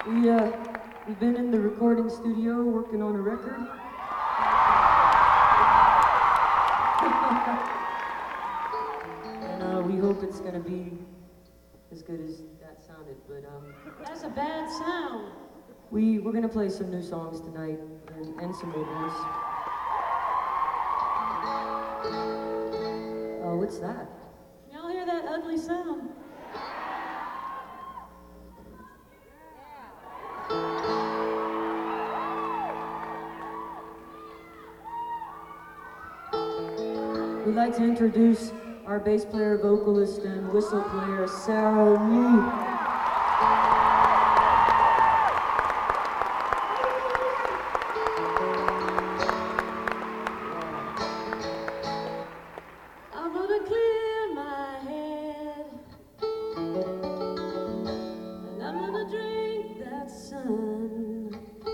We've been in the recording studio working on a record. And we hope it's gonna be as good as that sounded, but That's a bad sound. we're gonna play some new songs tonight and some old ones. Oh, what's that? Y'all hear that ugly sound? We'd like to introduce our bass player, vocalist, and whistle player, Sarah Lee. I'm gonna clear my head, and I'm gonna drink that sun.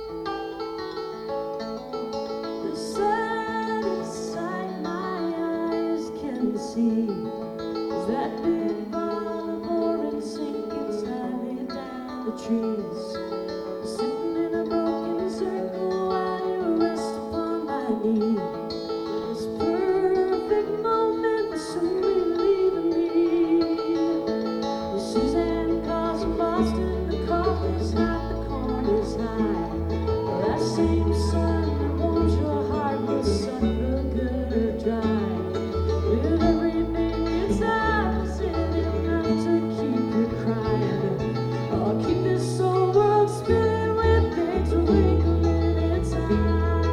The saddest sight my eyes can see is that big ball of orange sinking slowly down the trees, sitting in a broken circle while you rest upon my knee. This perfect moment will soon be leaving me. Suzanne calls from Boston, the coffee's hot, the corn is high. Well, that same sun that warms your heart will suck the gutter dry. With everything inside, is it enough to keep you crying? Or keep this whole world spinning with things twinkling inside?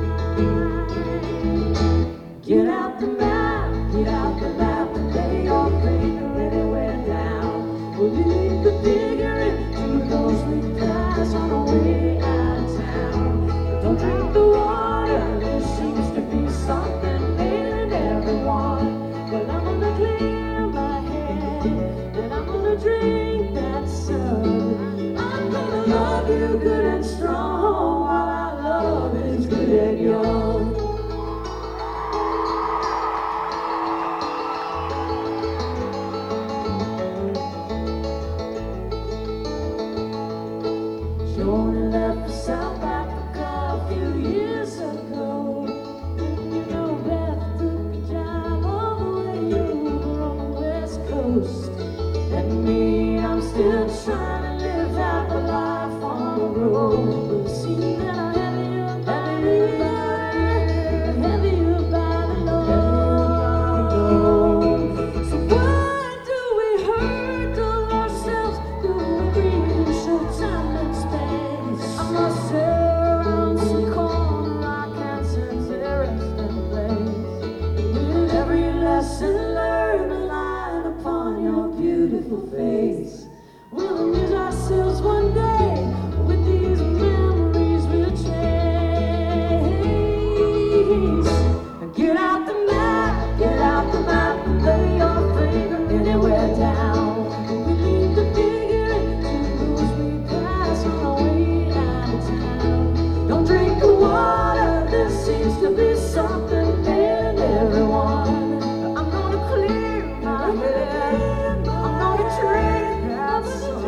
Get out the map, and lay your finger anywhere down. We'll leave the figuring to those we pass on our way out of town. But don't drink the water, there seems to be something ailing everyone. Well, I'm gonna clear my head, and I'm gonna drink that sun. I'm gonna love you good and strong while our love is good and young. She only left for South Africa a few years ago. You know, Beth took a job all the way over on the West Coast. And me, I'm still trying to live out the life on the road. But it seems that I'm heavier by the load. So why do we hurt ourselves? Do we grieve so time and space? I must say around some corner I can't sense a resting place. With every lesson learned, a line upon your beautiful face. We'll amuse ourselves one day with these memories we'll chase. Get out the map, and lay your finger anywhere down. We leave the figuring to those we pass on our way out of town. Don't drink the water, there seems to be something in everyone. I'm gonna clear my head, I'm gonna drink that sun.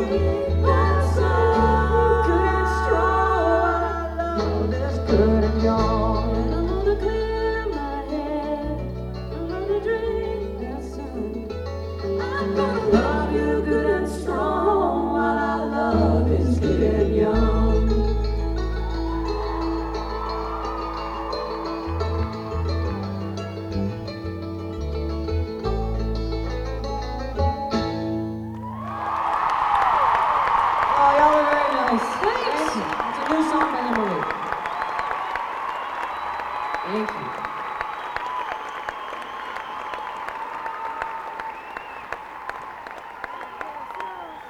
Good and strong, our love is good and young. And I'm gonna clear my head, I'm gonna drink that sun. I'm gonna love you good and strong while our love is good and young. Oh, y'all are very nice.